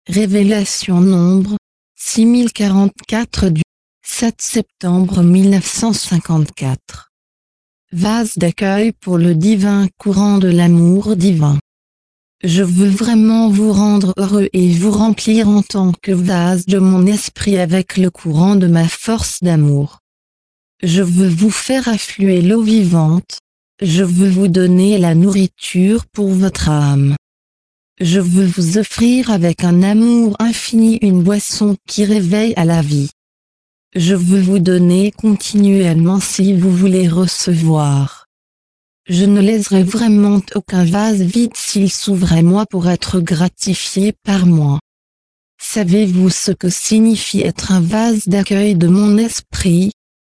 Révélation Nombre 6044 du 7 septembre 1954. Vase d'accueil pour le divin courant de l'amour divin. Je veux vraiment vous rendre heureux et vous remplir en tant que vase de mon esprit avec le courant de ma force d'amour. Je veux vous faire affluer l'eau vivante. Je veux vous donner la nourriture pour votre âme. Je veux vous offrir avec un amour infini une boisson qui réveille à la vie. Je veux vous donner continuellement si vous voulez recevoir. Je ne laisserai vraiment aucun vase vide s'il s'ouvre à moi pour être gratifié par moi. Savez-vous ce que signifie être un vase d'accueil de mon esprit?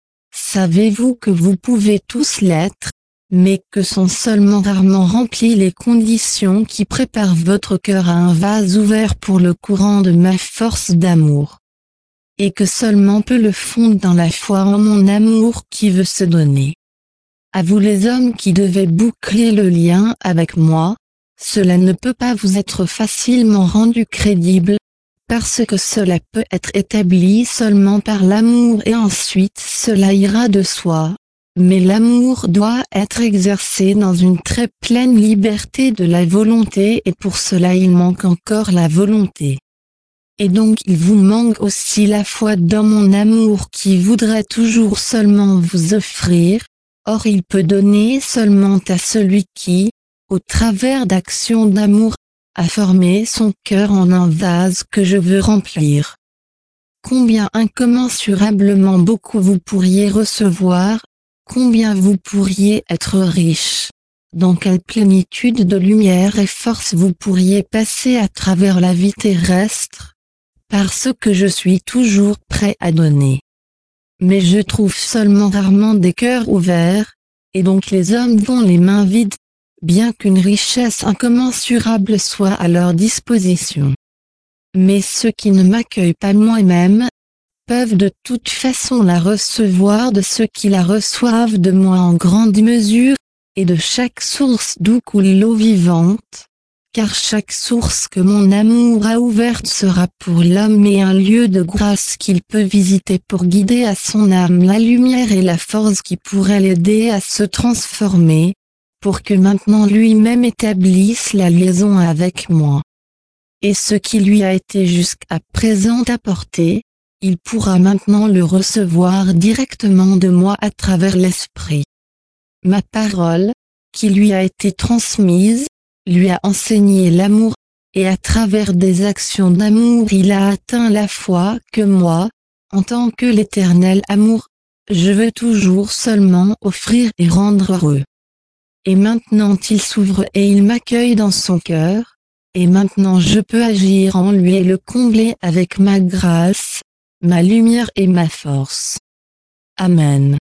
Savez-vous que vous pouvez tous l'être, mais que sont seulement rarement remplies les conditions qui préparent votre cœur à un vase ouvert pour le courant de ma force d'amour? Et que seulement peu le font dans la foi en mon amour qui veut se donner. À vous les hommes qui devez boucler le lien avec moi, cela ne peut pas vous être facilement rendu crédible, parce que cela peut être établi seulement par l'amour et ensuite cela ira de soi. Mais l'amour doit être exercé dans une très pleine liberté de la volonté et pour cela il manque encore la volonté. Et donc il vous manque aussi la foi dans mon amour qui voudrait toujours seulement vous offrir, or il peut donner seulement à celui qui, au travers d'actions d'amour, a formé son cœur en un vase que je veux remplir. Combien incommensurablement beaucoup vous pourriez recevoir, combien vous pourriez être riche, dans quelle plénitude de lumière et force vous pourriez passer à travers la vie terrestre, parce que je suis toujours prêt à donner. Mais je trouve seulement rarement des cœurs ouverts, et donc les hommes vont les mains vides, bien qu'une richesse incommensurable soit à leur disposition. Mais ceux qui ne m'accueillent pas moi-même, peuvent de toute façon la recevoir de ceux qui la reçoivent de moi en grande mesure, et de chaque source d'où coule l'eau vivante, car chaque source que mon amour a ouverte sera pour l'homme et un lieu de grâce qu'il peut visiter pour guider à son âme la lumière et la force qui pourrait l'aider à se transformer, pour que maintenant lui-même établisse la liaison avec moi. Et ce qui lui a été jusqu'à présent apporté, il pourra maintenant le recevoir directement de moi à travers l'esprit. Ma parole, qui lui a été transmise, lui a enseigné l'amour, et à travers des actions d'amour il a atteint la foi que moi, en tant que l'éternel amour, je veux toujours seulement offrir et rendre heureux. Et maintenant il s'ouvre et il m'accueille dans son cœur, et maintenant je peux agir en lui et le combler avec ma grâce, ma lumière et ma force. Amen.